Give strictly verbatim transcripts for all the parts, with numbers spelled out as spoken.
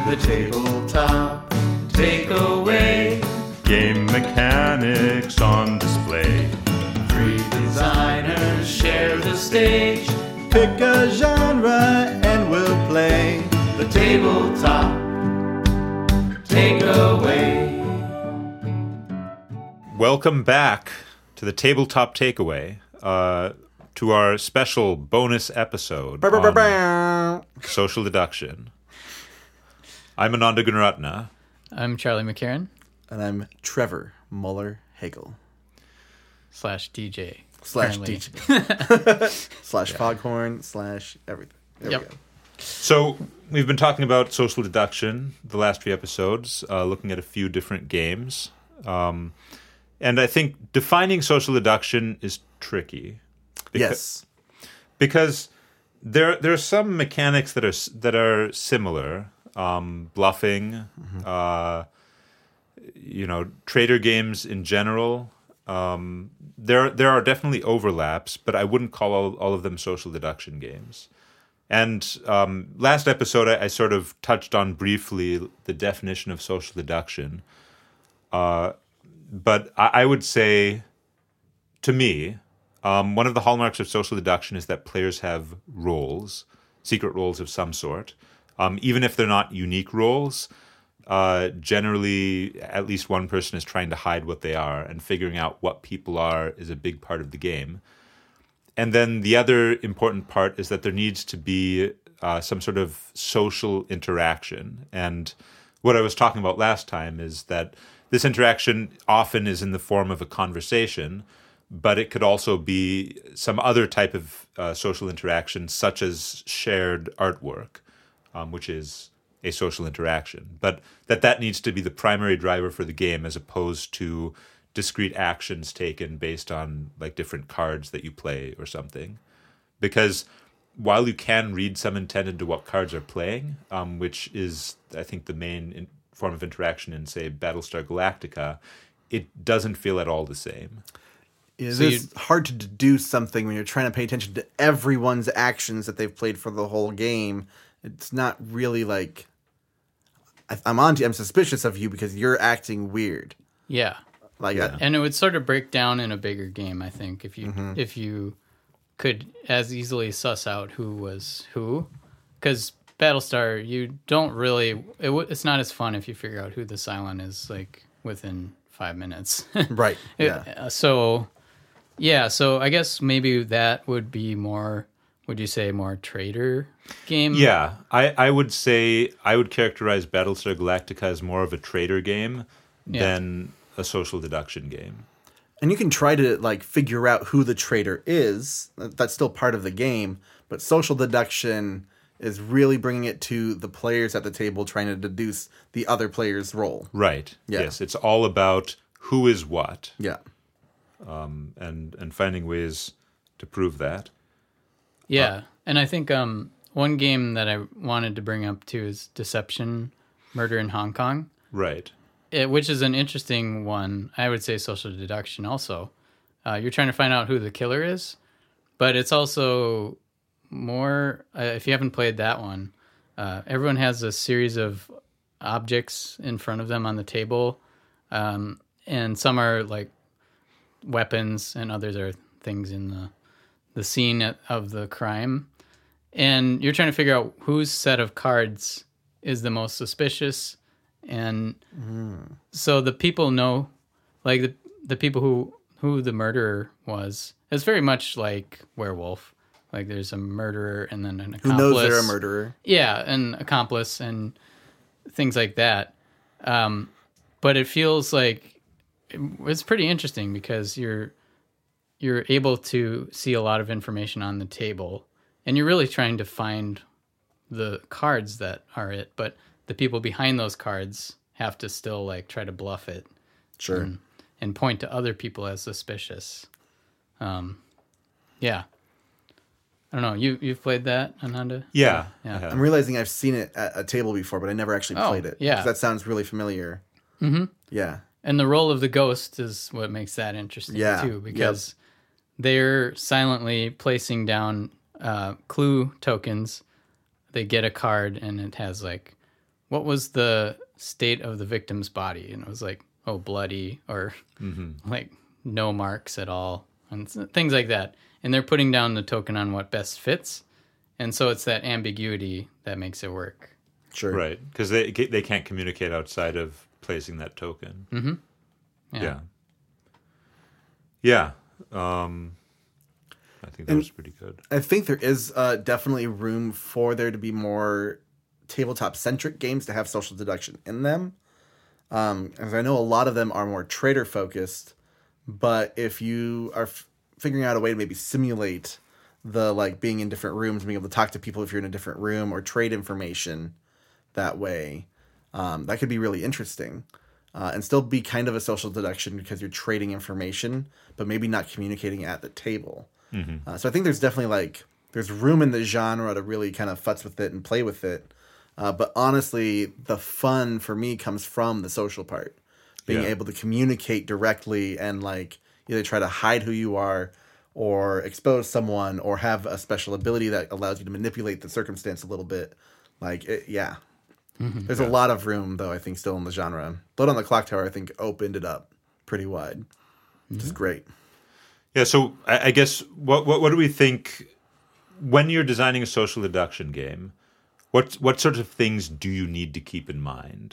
The tabletop takeaway. Game mechanics on display. Three designers share the stage. Pick a genre and we'll play. The tabletop takeaway. Welcome back to the Tabletop Takeaway, uh, to our special bonus episode Bow, bow, bow, on bow. social deduction. I'm Ananda Gunaratna. I'm Charlie McCarran. And I'm Trevor Muller Hagel. Slash D J. Slash currently. D J. slash Foghorn. Slash everything. There Yep. we go. So we've been talking about social deduction the last few episodes, uh, looking at a few different games. Um, and I think defining social deduction is tricky. Beca- Yes. Because there there are some mechanics that are that are similar. Um, bluffing, mm-hmm. uh, you know, trader games in general. Um, there there are definitely overlaps, but I wouldn't call all, all of them social deduction games. And um, last episode, I, I sort of touched on briefly the definition of social deduction. Uh, but I, I would say, to me, um, one of the hallmarks of social deduction is that players have roles, secret roles of some sort. Um, even if they're not unique roles, uh, generally at least one person is trying to hide what they are, and figuring out what people are is a big part of the game. And then the other important part is that there needs to be uh, some sort of social interaction. And what I was talking about last time is that this interaction often is in the form of a conversation, but it could also be some other type of uh, social interaction, such as shared artwork. Um, which is a social interaction, but that that needs to be the primary driver for the game, as opposed to discrete actions taken based on like different cards that you play or something. Because while you can read some intent into what cards are playing, um, which is, I think, the main in- form of interaction in, say, Battlestar Galactica, it doesn't feel at all the same. It So is hard to deduce something when you're trying to pay attention to everyone's actions that they've played for the whole game. It's not really like, I, I'm on to you, I'm suspicious of you because you're acting weird. Yeah. Like Yeah. that. And it would sort of break down in a bigger game, I think, if you Mm-hmm. if you could as easily suss out who was who. Because Battlestar, you don't really, it w- it's not as fun if you figure out who the Cylon is, like, within five minutes. Right. It- Yeah. uh, so, yeah, so I guess maybe that would be more, would you say, more trader game? Yeah, I, I would say I would characterize Battlestar Galactica as more of a trader game Yeah. than a social deduction game. And you can try to like figure out who the traitor is. That's still part of the game. But social deduction is really bringing it to the players at the table trying to deduce the other player's role. Right. Yeah. Yes, it's all about who is what, Yeah. um, and and finding ways to prove that. Yeah, and I think um, one game that I wanted to bring up too is Deception, Murder in Hong Kong, Right. it, which is an interesting one. I would say social deduction also. Uh, you're trying to find out who the killer is, but it's also more, uh, if you haven't played that one, uh, everyone has a series of objects in front of them on the table, um, and some are like weapons and others are things in the the scene of the crime, and you're trying to figure out whose set of cards is the most suspicious, and Mm. so the people know, like the the people who who the murderer was. It's very much like Werewolf. Like there's a murderer and then an accomplice. Who knows they're a murderer? Yeah, an accomplice and things like that. Um, but it feels like it's pretty interesting because you're you're able to see a lot of information on the table, and you're really trying to find the cards that are it. But the people behind those cards have to still like try to bluff it, Sure. and, and point to other people as suspicious. Um, yeah. I don't know. You you've played that, Ananda? Yeah. Yeah. I have. I'm realizing I've seen it at a table before, but I never actually Oh, played it. yeah. 'Cause that sounds really familiar. Mm-hmm. Yeah. And the role of the ghost is what makes that interesting Yeah. too, because they're silently placing down uh, clue tokens. They get a card, and it has like what was the state of the victim's body? And it was like, oh, bloody, or Mm-hmm. like no marks at all, and s- things like that. And they're putting down the token on what best fits. And so it's that ambiguity that makes it work. Sure. Right, because they they can't communicate outside of placing that token. Mm-hmm. Yeah. Yeah. Um, I think that And- was pretty good. I think there is uh, definitely room for there to be more tabletop-centric games to have social deduction in them. Um, as I know, a lot of them are more trader-focused, but if you are f- figuring out a way to maybe simulate the like being in different rooms, being able to talk to people if you're in a different room, or trade information that way, um, that could be really interesting. Uh, and still be kind of a social deduction because you're trading information, but maybe not communicating at the table. Uh, so I think there's definitely like there's room in the genre to really kind of futz with it and play with it. Uh, but honestly, the fun for me comes from the social part, being Yeah. able to communicate directly and like either try to hide who you are, or expose someone, or have a special ability that allows you to manipulate the circumstance a little bit. Like, it, yeah. There's a lot of room, though, I think, still in the genre. Blood on the Clock Tower, I think, opened it up pretty wide, which is great. Yeah, so I, I guess what, what what do we think when you're designing a social deduction game? What what sort of things do you need to keep in mind?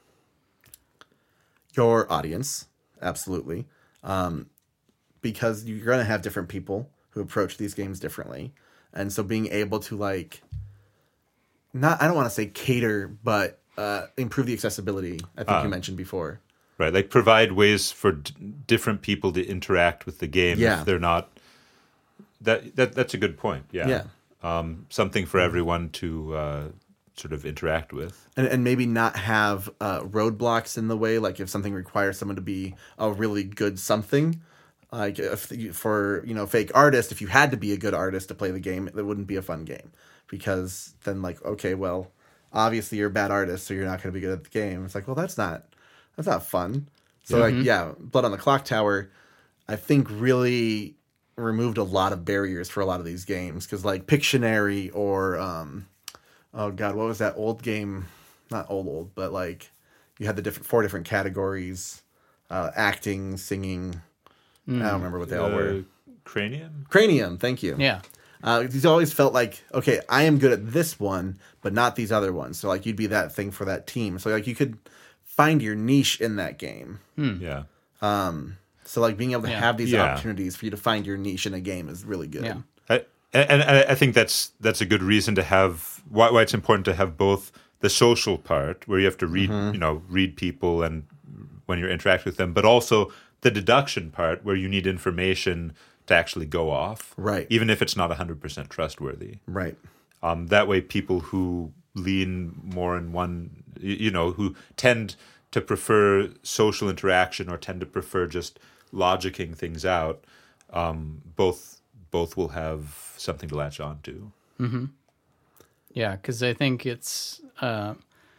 Your audience, absolutely. Um, because you're going to have different people who approach these games differently. And so being able to, like, not, I don't want to say cater, but uh, improve the accessibility, I think you mentioned before. Right, like provide ways for d- different people to interact with the game Yeah. if they're not. That that that's a good point. Yeah, Yeah. Um, something for everyone to uh, sort of interact with. And, and maybe not have uh, roadblocks in the way, like if something requires someone to be a really good something. Like if you, for, you know, fake artist, if you had to be a good artist to play the game, it wouldn't be a fun game. Because then, like, okay, well, obviously you're a bad artist, so you're not going to be good at the game. It's like, well, that's not that's not fun. So, like, yeah, Blood on the Clock Tower, I think really removed a lot of barriers for a lot of these games. Because, like, Pictionary or, um, oh, God, what was that old game? Not old, old, but, like, you had the different four different categories, uh, acting, singing. I don't remember what they all were. Uh, Cranium. Cranium, thank you. Yeah. Uh, these always felt like, okay, I am good at this one, but not these other ones. So, like, you'd be that thing for that team. So, like, you could find your niche in that game. Yeah. So, like, being able to Yeah. have these Yeah. opportunities for you to find your niche in a game is really good. Yeah. I, and, and I think that's that's a good reason to have why, why it's important to have both the social part where you have to read you know read people and when you're interacting with them, but also the deduction part where you need information to actually go off, Right. Even if it's not one hundred percent trustworthy. Right. Um, that way, people who lean more in one, y- you know, who tend to prefer social interaction or tend to prefer just logicking things out, um, both both will have something to latch on to. Yeah, because I think it's uh,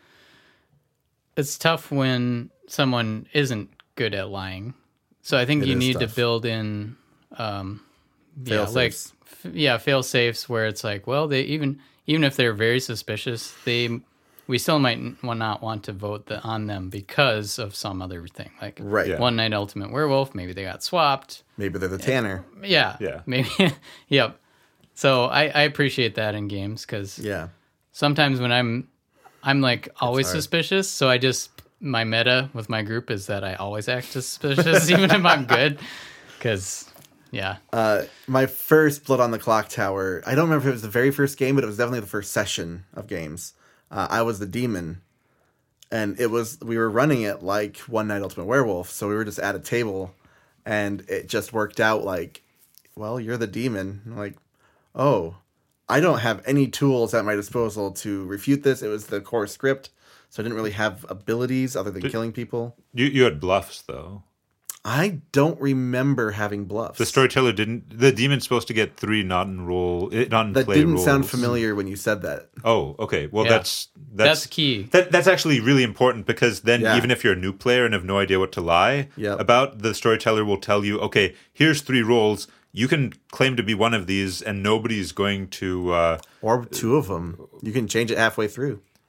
it's tough when someone isn't good at lying. So I think It you is need to tough. build in, um, yeah, Fail like safes. f- yeah, fail safes where it's like, well, they even even if they're very suspicious, they we still might n- not want to vote the, on them because of some other thing, like Right. Yeah. One Night Ultimate Werewolf. Maybe they got swapped. Maybe they're the Tanner. Yeah, Yeah. maybe. Yep. So I, I appreciate that in games because Yeah. sometimes when I'm I'm like always hard. suspicious, so I just my meta with my group is that I always act suspicious even if I'm good. Cause yeah. Uh, my first Blood on the Clock Tower, I don't remember if it was the very first game, but it was definitely the first session of games. Uh, I was the demon. And it was, we were running it like One Night Ultimate Werewolf. So we were just at a table and it just worked out like, well, you're the demon. I'm like, oh, I don't have any tools at my disposal to refute this. It was the core script. So I didn't really have abilities other than killing people. You you had bluffs though. I don't remember having bluffs. The storyteller didn't. The demon's supposed to get three not in roll, eh, not in That play didn't rolls. sound familiar when you said that. Oh, okay. Well, Yeah. that's that's That's key. That that's actually really important because then Yeah. even if you're a new player and have no idea what to lie Yep. about, the storyteller will tell you, okay, here's three rolls. You can claim to be one of these, and nobody's going to. Uh, Or two of them. You can change it halfway through.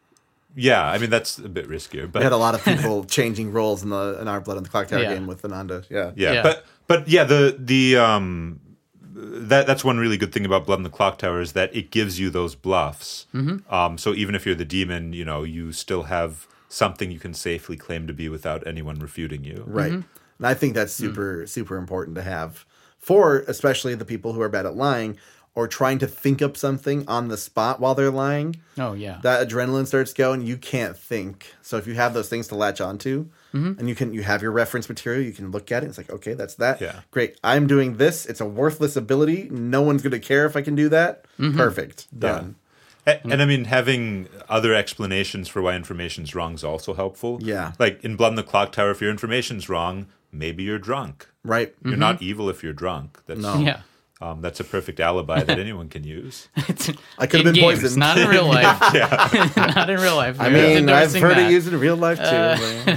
Yeah, I mean that's a bit riskier, but We had a lot of people changing roles in the in our Blood on the Clock Tower Yeah. game with Ananda. Yeah. yeah, Yeah. but but yeah, the the um that that's one really good thing about Blood on the Clock Tower is that it gives you those bluffs. Mm-hmm. Um, so even if you're the demon, you know, you still have something you can safely claim to be without anyone refuting you. Right. And I think that's super, super important to have for especially the people who are bad at lying or trying to think up something on the spot while they're lying. Oh, yeah. That adrenaline starts going, you can't think. So if you have those things to latch onto and you can you have your reference material, you can look at it. It's like, okay, that's that. Yeah. Great. I'm doing this. It's a worthless ability. No one's going to care if I can do that. Perfect. Done. A- And I mean, having other explanations for why information's wrong is also helpful. Yeah. Like in Blood on the Clock Tower, if your information's wrong, maybe you're drunk. Right. You're not evil if you're drunk. That's, No. Yeah. um, that's a perfect alibi that anyone can use. I could have In been games, poisoned. not in real life. Not in real life. I We're mean, I've endorsing heard that. it used in real life too. Uh,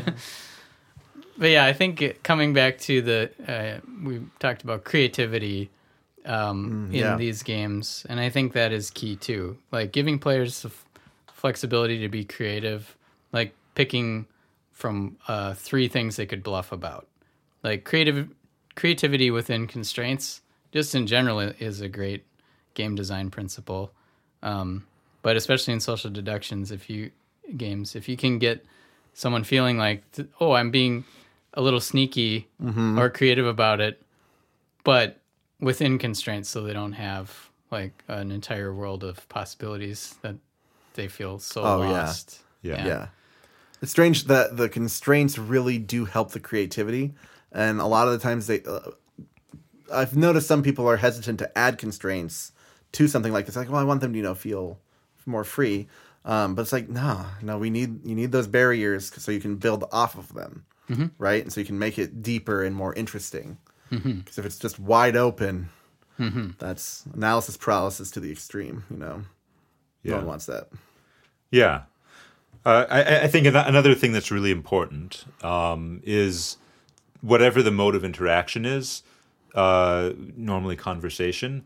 But yeah, I think it, coming back to the, uh, we talked about creativity um, in yeah. these games, and I think that is key too. Like giving players the f- flexibility to be creative, like picking from uh, three things they could bluff about. Like creative creativity within constraints, just in general, i- is a great game design principle. Um, but especially in social deductions, if you games, if you can get someone feeling like, oh, I'm being a little sneaky or creative about it, but within constraints, so they don't have like an entire world of possibilities that they feel so Oh, yeah. lost. Yeah. Yeah. It's strange that the constraints really do help the creativity. And a lot of the times they, uh, I've noticed some people are hesitant to add constraints to something like this. Like, well, I want them to, you know, feel more free. Um, but it's like, no, no, we need, you need those barriers so you can build off of them. Mm-hmm. Right. And so you can make it deeper and more interesting. Because mm-hmm. if it's just wide open, mm-hmm. that's analysis paralysis to the extreme, you know, Yeah. no one wants that. Yeah. Uh, I, I think an- another thing that's really important um, is whatever the mode of interaction is, uh, normally conversation,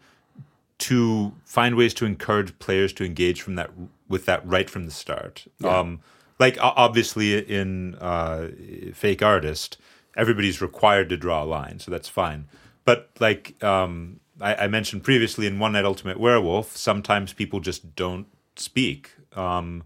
to find ways to encourage players to engage from that with that right from the start. Yeah. Um, like o- obviously in uh, Fake Artist, everybody's required to draw a line, so that's fine. But like um, I, I mentioned previously in One Night Ultimate Werewolf, sometimes people just don't speak. Um,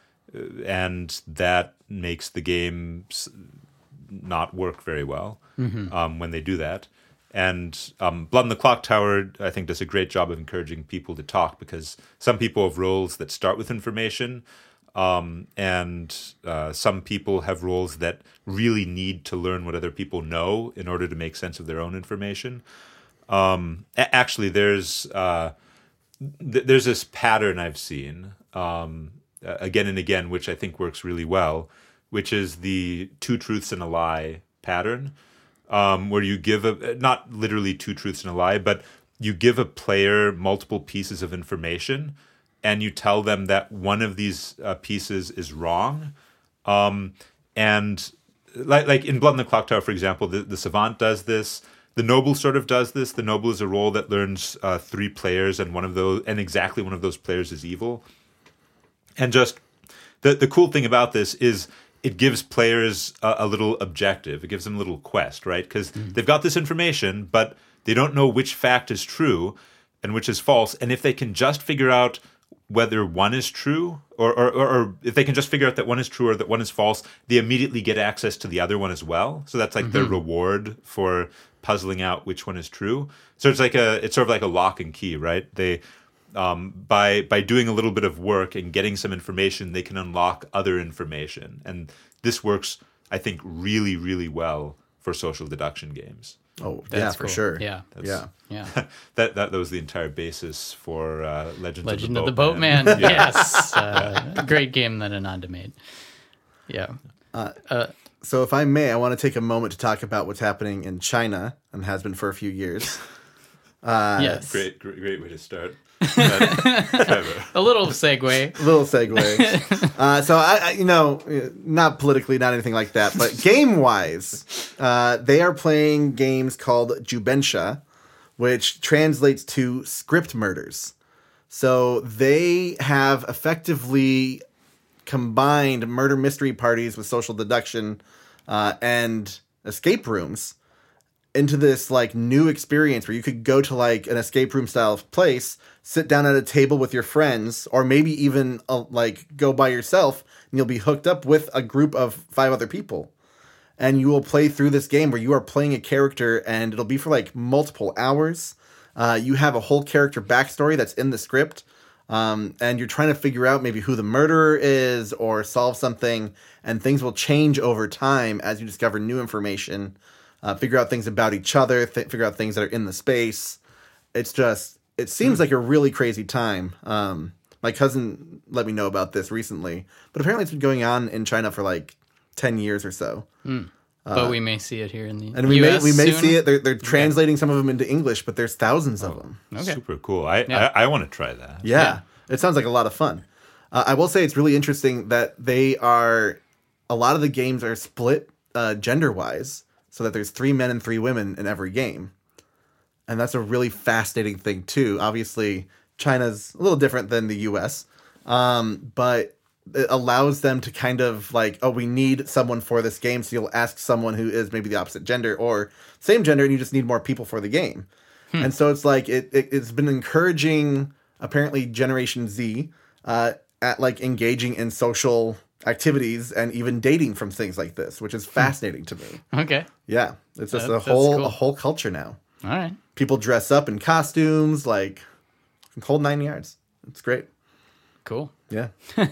and that makes the game s- not work very well mm-hmm. um, when they do that. And um, Blood on the Clock Tower, I think, does a great job of encouraging people to talk because some people have roles that start with information, um, and uh, some people have roles that really need to learn what other people know in order to make sense of their own information. Um, a- actually, there's uh, th- there's this pattern I've seen um, uh, again and again, which I think works really well, which is the two truths and a lie pattern. Um, where you give a, not literally two truths and a lie, but you give a player multiple pieces of information and you tell them that one of these uh, pieces is wrong. Um, and like, like in Blood on the Clock Tower, for example, the, the Savant does this. The Noble sort of does this. The Noble is a role that learns uh, three players and one of those, and exactly one of those players is evil. And just the, the cool thing about this is it gives players a, a little objective. It gives them a little quest, right? Because mm. they've got this information, but they don't know which fact is true and which is false. And if they can just figure out whether one is true, or, or, or if they can just figure out that one is true or that one is false, they immediately get access to the other one as well. So that's like mm-hmm. their reward for puzzling out which one is true. So it's like a, it's sort of like a lock and key, right? They... Um, by by doing a little bit of work and getting some information, they can unlock other information. And this works, I think, really, really well for social deduction games. Oh, That's yeah, for cool. sure. Yeah. That's, Yeah. Yeah. that, that that was the entire basis for uh, Legends Legend of of the the Boatman. Boatman. Yes. Uh, a great game that Ananda made. Yeah. So if I may, I want to take a moment to talk about what's happening in China and has been for a few years. yes. Great, great, great way to start. Clever. A little segue. Little segue. uh, so I, I, you know, not politically, not anything like that, but game-wise, uh, they are playing games called Jubensha, which translates to script murders. So they have effectively combined murder mystery parties with social deduction uh, and escape rooms into this like new experience where you could go to like an escape room style place, sit down at a table with your friends, or maybe even uh, like go by yourself, and you'll be hooked up with a group of five other people. And you will play through this game where you are playing a character, and it'll be for like multiple hours. Uh, you have a whole character backstory that's in the script. Um, and you're trying to figure out maybe who the murderer is or solve something, and things will change over time as you discover new information. Uh, figure out things about each other, th- figure out things that are in the space. It's just, it seems like a really crazy time. Um, my cousin let me know about this recently, but apparently it's been going on in China for like ten years or so. Mm. But uh, we may see it here in the and we U S may we may soon. see it. They're they're translating some of them into English, but there's thousands of them. Okay. Super cool. I Yeah. I, I want to try that. Yeah, Yeah. it sounds like a lot of fun. Uh, I will say it's really interesting that they are, a lot of the games are split uh, gender-wise, so that there's three men and three women in every game. And that's a really fascinating thing, too. Obviously, China's a little different than the U S, um, but it allows them to kind of like, oh, we need someone for this game, so you'll ask someone who is maybe the opposite gender or same gender, and you just need more people for the game. Hmm. And so it's like, it, it, it's been encouraging, apparently, Generation Z uh, at like engaging in social activities and even dating from things like this, which is fascinating to me. Okay. Yeah, it's just That- a that's whole cool. a whole culture now. All right. People dress up in costumes, like whole nine yards. It's great. Cool. Yeah.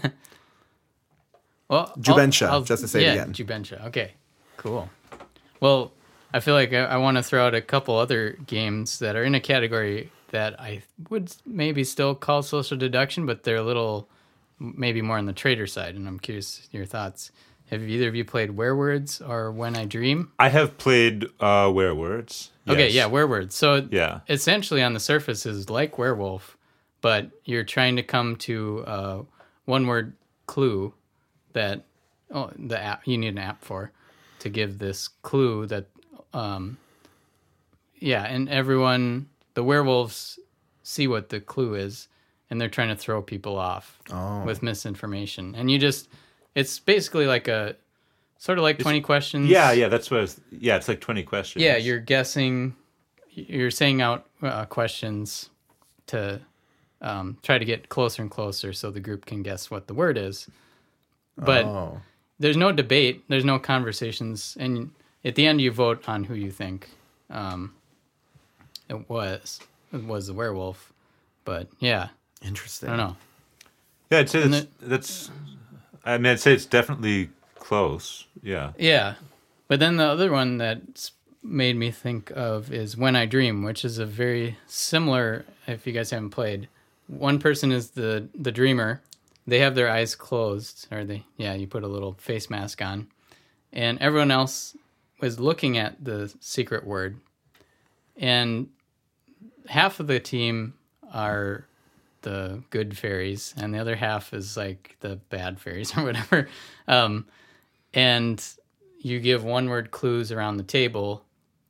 Well, Jubensha, I'll- I'll- just to say it yeah, again. Jubensha. Okay, cool. Well, I feel like I, I want to throw out a couple other games that are in a category that I would maybe still call social deduction, but they're a little maybe more on the trader side, and I'm curious your thoughts. Have either of you played Werewords or When I Dream? I have played uh, Werewords. Okay, yes. yeah, Werewords. So Yeah. essentially on the surface is like Werewolf, but you're trying to come to a one-word clue that oh, the app you need an app for to give this clue that um, yeah, and everyone the werewolves see what the clue is, and they're trying to throw people off Oh. with misinformation, and you just it's basically like a sort of like twenty questions. Yeah, yeah, that's what I was, yeah, it's like twenty questions. Yeah, you're guessing, you're saying out uh, questions to um, try to get closer and closer so the group can guess what the word is. But Oh. there's no debate, there's no conversations, and at the end you vote on who you think um, it was. It was the werewolf. But yeah, Interesting. I don't know. Yeah, I'd say And that's, that's, I mean, I'd say it's definitely close. Yeah. Yeah. But then the other one that's made me think of is When I Dream, which is a very similar, if you guys haven't played. One person is the, the dreamer. They have their eyes closed, or they, yeah, you put a little face mask on. And everyone else was looking at the secret word. And half of the team are the good fairies, and the other half is like the bad fairies or whatever. Um, and you give one-word clues around the table.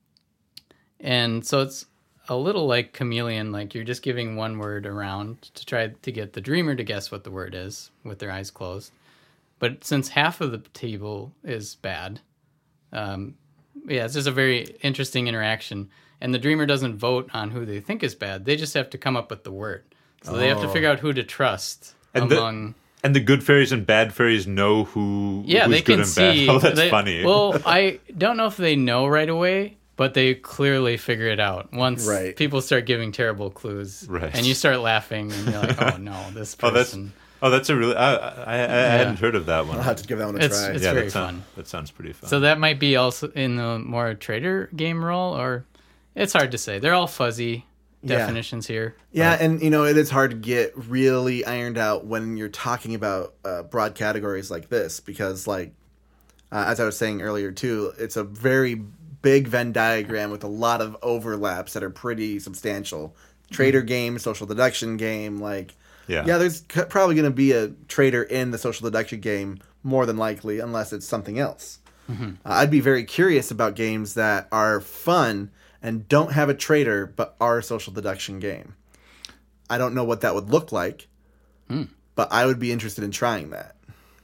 And so it's a little like Chameleon, like you're just giving one word around to try to get the dreamer to guess what the word is with their eyes closed. But since half of the table is bad, um, yeah, it's just a very interesting interaction. And the dreamer doesn't vote on who they think is bad. They just have to come up with the word. So they have to Oh. figure out who to trust And the- among... And the good fairies and bad fairies know who Yeah, who's they good can and see. bad. Oh, that's they- funny. Well, I don't know if they know right away, but they clearly figure it out once Right. people start giving terrible clues, Right. and you start laughing, and you're like, "Oh no, this oh, that's person." oh, that's a really. I I, I hadn't heard of that one. I'll have to give that one a It's- try. it's- yeah, very that, sound- fun. that sounds pretty fun. So that might be also in the more trader game role, or it's hard to say. They're all fuzzy Yeah. definitions here. Yeah, and you know, it is hard to get really ironed out when you're talking about uh, broad categories like this, because like uh, as I was saying earlier too, it's a very big Venn diagram with a lot of overlaps that are pretty substantial. Trader game, social deduction game, like yeah, yeah, there's c- probably going to be a trader in the social deduction game more than likely, unless it's something else. Uh, I'd be very curious about games that are fun and don't have a trader but are a social deduction game. I don't know what that would look like, but I would be interested in trying that.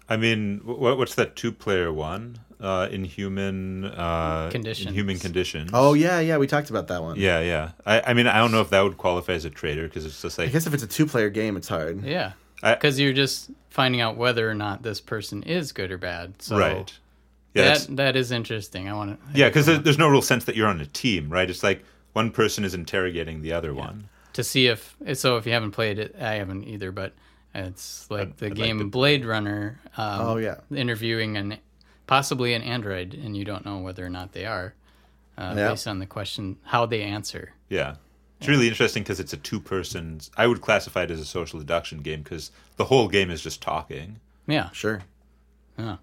I mean, what, what's that two-player one? Uh, Inhuman uh, Conditions. Inhuman Conditions. Oh yeah, yeah, we talked about that one. Yeah, yeah. I, I mean, I don't know if that would qualify as a traitor because it's just I like guess if it's a two-player game, it's hard. Yeah, I- because you're just finding out whether or not this person is good or bad. So right. Yeah, that it's- that is interesting. I want to. yeah, because there, there's no real sense that you're on a team, right? It's like one person is interrogating the other one. to see if so if you haven't played it, I haven't either, but it's like I'd- the I'd game like to- Blade Runner. Um, Oh, yeah. interviewing an possibly an android, and you don't know whether or not they are, uh, Yeah. based on the question how they answer. Yeah. It's really interesting because it's a two-person... I would classify it as a social deduction game because the whole game is just talking. Yeah, Sure. yeah,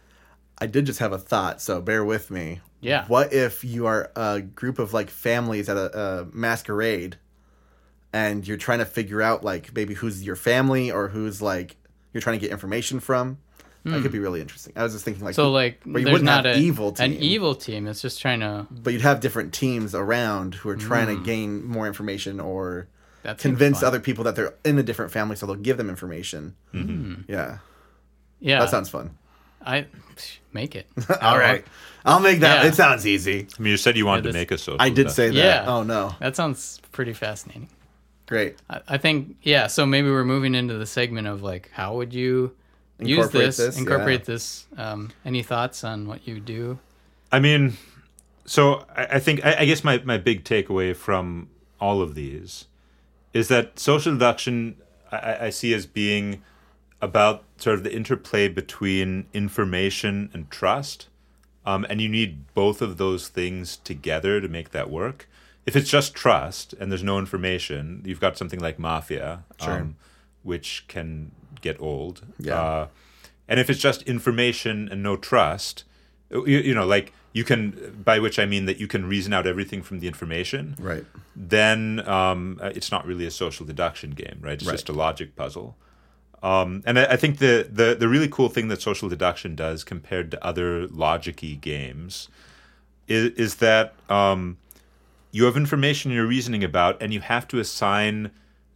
I did just have a thought, so bear with me. yeah. What if you are a group of like families at a, a masquerade, and you're trying to figure out like maybe who's your family or who's like you're trying to get information from? That could be really interesting. I was just thinking like So like, but you there's wouldn't not have a evil team. an evil team. It's just trying to but you'd have different teams around who are trying Hmm. to gain more information or that seems convince fun. other people that they're in a different family, so they'll give them information. Mm-hmm. Yeah, Yeah, that sounds fun. I make it. All right, I'll make that. Yeah. It sounds easy. I mean, you said you wanted Yeah, to this- make a social I did say deduction. that. Yeah. Oh no, That sounds pretty fascinating. great. I, I think yeah. So maybe we're moving into the segment of like, how would you use Incorporate this? this, incorporate yeah. this. Um, any thoughts on what you do? I mean, so I, I think, I, I guess my, my big takeaway from all of these is that social deduction I, I see as being about sort of the interplay between information and trust. Um, and you need both of those things together to make that work. If it's just trust and there's no information, you've got something like Mafia, Sure. um, which can get old. Yeah. Uh, and if it's just information and no trust, you, you know, like you can, by which I mean that you can reason out everything from the information, Right. then um, uh, it's not really a social deduction game, right? It's Right. just a logic puzzle. Um, and I, I think the, the the really cool thing that social deduction does compared to other logic-y games is, is that um, you have information you're reasoning about, and you have to assign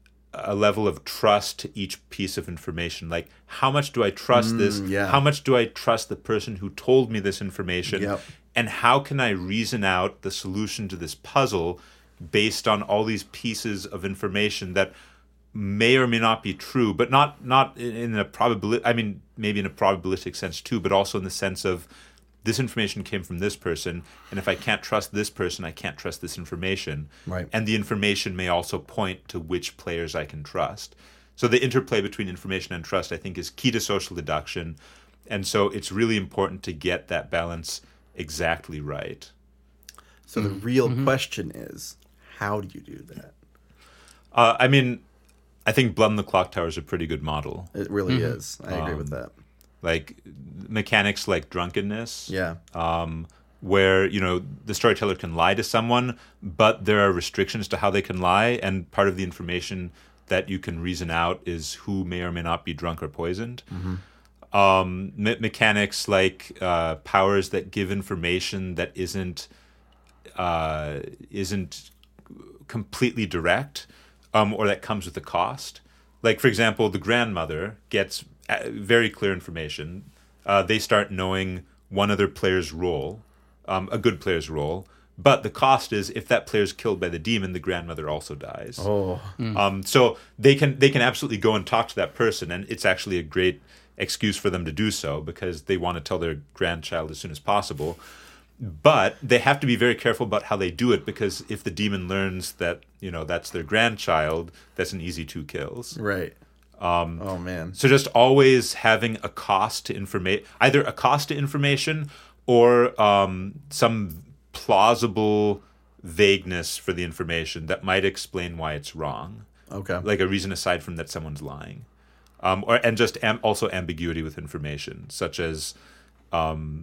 a level of trust to each piece of information. Like, how much do I trust this? yeah. How much do I trust the person who told me this information? Yep. And how can I reason out the solution to this puzzle based on all these pieces of information that may or may not be true, but not not in, in a probability. I mean, maybe in a probabilistic sense too, but also in the sense of this information came from this person, and if I can't trust this person, I can't trust this information. Right. And the information may also point to which players I can trust. So the interplay between information and trust, I think, is key to social deduction, and so it's really important to get that balance exactly right. So the real question is, how do you do that? Uh, I mean, I think Blum the Clock Tower is a pretty good model. It really is. I agree Um, with that. Like mechanics like drunkenness, Yeah. um, where you know the storyteller can lie to someone, but there are restrictions to how they can lie, and part of the information that you can reason out is who may or may not be drunk or poisoned. Um, me- mechanics like uh, powers that give information that isn't uh, isn't completely direct, um, or that comes with a cost. Like, for example, the grandmother gets uh, very clear information. Uh, they start knowing one other player's role, um, a good player's role. But the cost is if that player's killed by the demon, the grandmother also dies. Oh. Um, so they can they can absolutely go and talk to that person, and it's actually a great excuse for them to do so because they want to tell their grandchild as soon as possible. But they have to be very careful about how they do it because if the demon learns that you know that's their grandchild, that's an easy two kills. Right. Um, oh man. So just always having a cost to information, either a cost to information or um, some plausible vagueness for the information that might explain why it's wrong. Okay. Like a reason aside from that someone's lying, um, or and just am, also ambiguity with information, such as, um,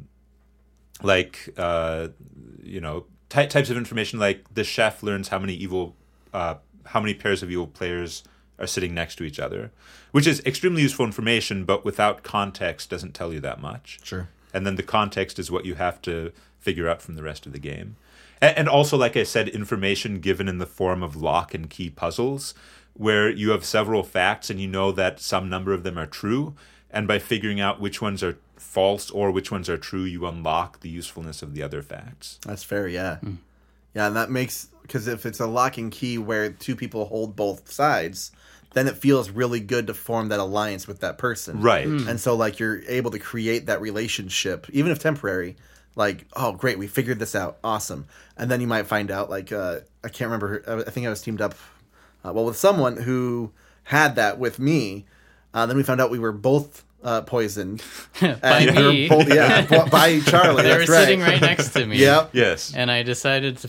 like uh, you know ty- types of information like the chef learns how many evil, uh, how many pairs of evil players are sitting next to each other, which is extremely useful information, but without context doesn't tell you that much. Sure. And then the context is what you have to figure out from the rest of the game. And, and also, like I said, information given in the form of lock and key puzzles, where you have several facts and you know that some number of them are true. and by figuring out which ones are false or which ones are true, you unlock the usefulness of the other facts. That's fair, yeah. Mm. Yeah, and that makes, because if it's a lock and key where two people hold both sides, then it feels really good to form that alliance with that person. Right. Mm. And so, like, you're able to create that relationship, even if temporary. Like, oh, great, we figured this out. Awesome. And then you might find out, like, uh, I can't remember, I think I was teamed up, uh, well, with someone who had that with me. Uh, then we found out we were both uh, poisoned. by and me. We were both, yeah, by Charlie. They were that's right. sitting right next to me. Yep. Yes. And I decided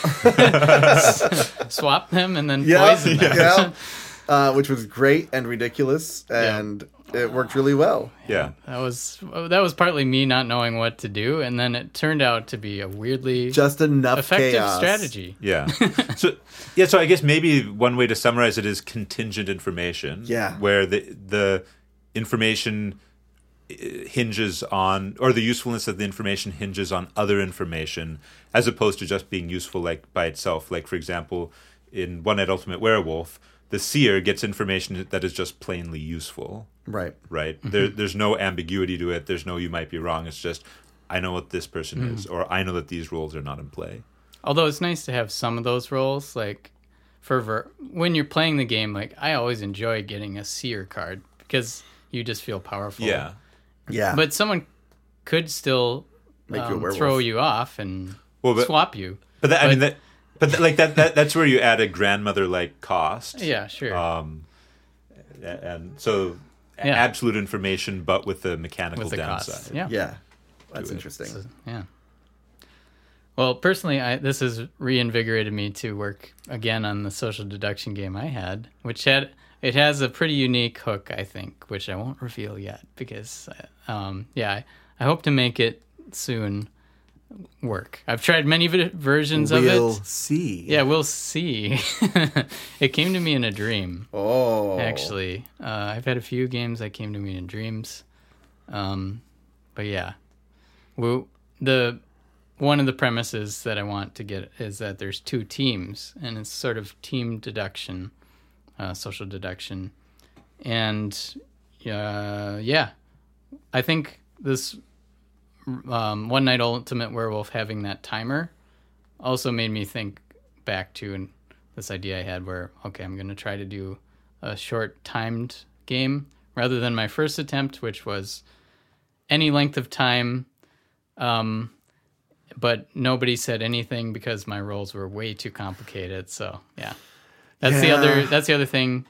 to swap them and then Yeah, poison them. yeah. Uh, which was great and ridiculous, and yeah. it worked really well. Yeah. That was that was partly me not knowing what to do, and then it turned out to be a weirdly Just enough effective chaos. strategy. Yeah. So yeah, so I guess maybe one way to summarize it is contingent information. Yeah. Where the the information hinges on, or the usefulness of the information hinges on other information, as opposed to just being useful like by itself. Like, for example, in One Night Ultimate Werewolf, the seer gets information that is just plainly useful. Right. Right. Mm-hmm. There, there's no ambiguity to it. There's no you might be wrong. It's just, I know what this person mm-hmm. is, or I know that these roles are not in play. Although it's nice to have some of those roles, like for ver- when you're playing the game, like I always enjoy getting a seer card because you just feel powerful. Yeah. Yeah. But someone could still Make um, you a werewolf. throw you off and well, but, swap you. But, that, but I mean that. But th- like that, that, that's where you add a grandmother-like cost. Yeah, sure. Um, and so yeah. absolute information, but with the mechanical with the downside. Cost. Yeah, yeah, that's interesting. So, yeah. Well, personally, I, this has reinvigorated me to work again on the social deduction game I had, which had it has a pretty unique hook, I think, which I won't reveal yet because, um, yeah, I, I hope to make it soon. Work. I've tried many v- versions we'll of it. We'll see. Yeah, we'll see. It came to me in a dream. Oh, actually, uh, I've had a few games that came to me in dreams. Um, but yeah, well, the one of the premises that I want to get is that there's two teams, and it's sort of team deduction, uh, social deduction, and uh, yeah, I think this. Um, One Night Ultimate Werewolf having that timer also made me think back to this idea I had where, okay, I'm going to try to do a short timed game rather than my first attempt, which was any length of time, um, but nobody said anything because my roles were way too complicated. So yeah, that's yeah. the other, that's the other thing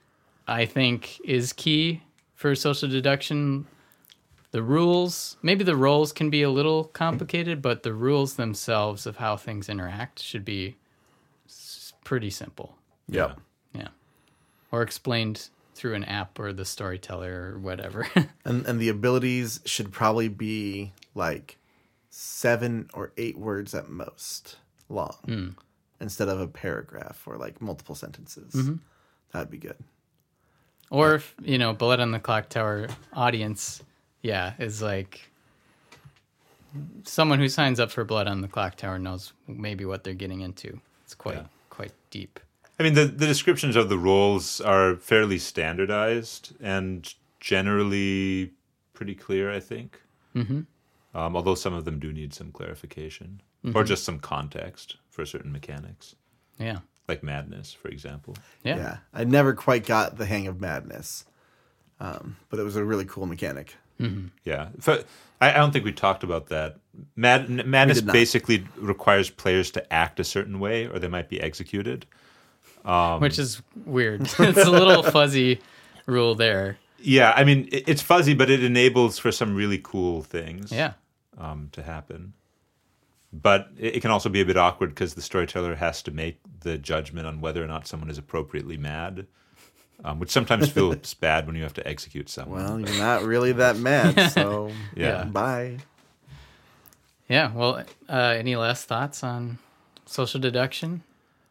I think is key for social deduction. The rules, maybe the roles can be a little complicated, but the rules themselves of how things interact should be s- pretty simple. Yep. Yeah. Or explained through an app or the storyteller or whatever. and and the abilities should probably be like seven or eight words at most long mm. instead of a paragraph or like multiple sentences. Mm-hmm. That'd be good. Or if, you know, Blood on the Clock Tower audience... Yeah, is like someone who signs up for Blood on the Clock Tower knows maybe what they're getting into. It's quite yeah. quite deep. I mean, the, the descriptions of the roles are fairly standardized and generally pretty clear, I think. Mm-hmm. Um, although some of them do need some clarification mm-hmm. or just some context for certain mechanics. Yeah. Like Madness, for example. Yeah. Yeah. I never quite got the hang of Madness, um, but it was a really cool mechanic. Mm-hmm. Yeah, I, I don't think we talked about that. Mad, Madness basically requires players to act a certain way, or they might be executed. Um, Which is weird. It's a little fuzzy rule there. Yeah, I mean it, it's fuzzy, but it enables for some really cool things. Yeah. Um, to happen. But it, it can also be a bit awkward because the storyteller has to make the judgment on whether or not someone is appropriately mad. Um, which sometimes feels bad when you have to execute someone. Well, you're not really that mad, so yeah. Bye. Yeah, well, uh, any last thoughts on social deduction?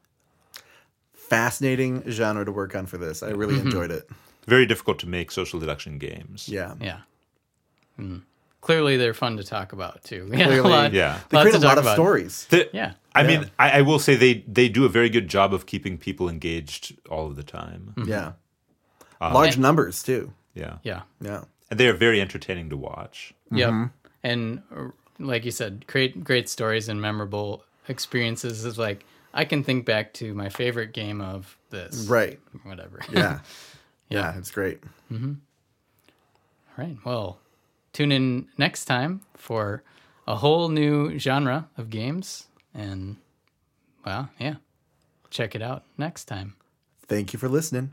Fascinating genre to work on for this. I really mm-hmm. enjoyed it. Very difficult to make social deduction games. Yeah. Yeah. Mm. Clearly, they're fun to talk about, too. Clearly, a lot, yeah. They create a lot of about. stories. The, yeah. I yeah. mean, I, I will say they, they do a very good job of keeping people engaged all of the time. Mm-hmm. Yeah. Um, Large numbers, too. Yeah. Yeah. Yeah. and they are very entertaining to watch. Yep. And uh, like you said, great great stories and memorable experiences. Is like I can think back to my favorite game of this. Right. Whatever. Yeah. Yeah. Yeah, it's great. All right. Well, tune in next time for a whole new genre of games. And, well, yeah. Check it out next time. Thank you for listening.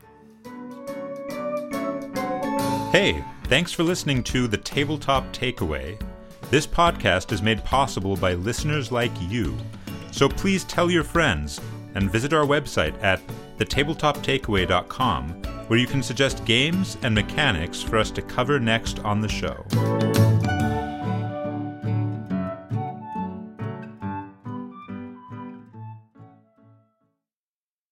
Hey, thanks for listening to The Tabletop Takeaway. This podcast is made possible by listeners like you. So please tell your friends and visit our website at the tabletop takeaway dot com, where you can suggest games and mechanics for us to cover next on the show.